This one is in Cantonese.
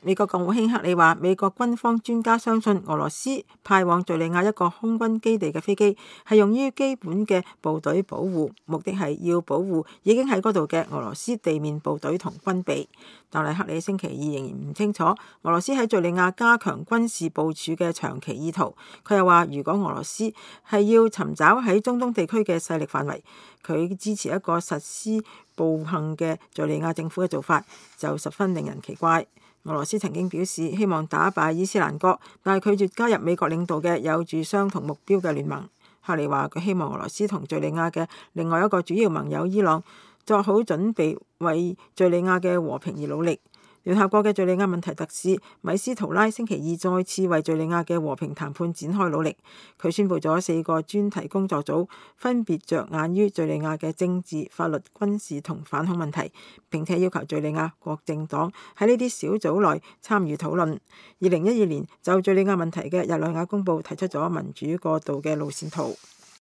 美國國務卿克里話，美國軍方專家相信俄羅斯派往敘利亞一個空軍基地嘅飛機係用於基本嘅部隊保護，目的係要保護已經喺嗰度嘅俄羅斯地面部隊同軍備。但係克里星期二仍然唔清楚俄羅斯喺敘利亞加強軍事部署嘅長期意圖。佢又話，如果俄羅斯係要尋找喺中東地區嘅勢力範圍，佢支持一個實施暴行嘅敘利亞政府嘅做法，就十分令人奇怪。俄羅斯曾經表示希望打敗伊斯蘭國，但係拒絕加入美國領導嘅有住相同目標嘅聯盟。克里話佢希望俄羅斯同敘利亞嘅另外一個主要盟友伊朗作好準備，為敘利亞嘅和平而努力。聯合國嘅敘利亞問題特使米斯圖拉星期二再次為敘利亞嘅和平談判展開努力。佢宣布咗4個專題工作組，分別着眼於敘利亞嘅政治、法律、軍事同反恐問題，並且要求敘利亞各政黨喺呢啲小組內參與討論。2012年就敘利亞問題嘅日內瓦公報提出咗民主過渡嘅路線圖。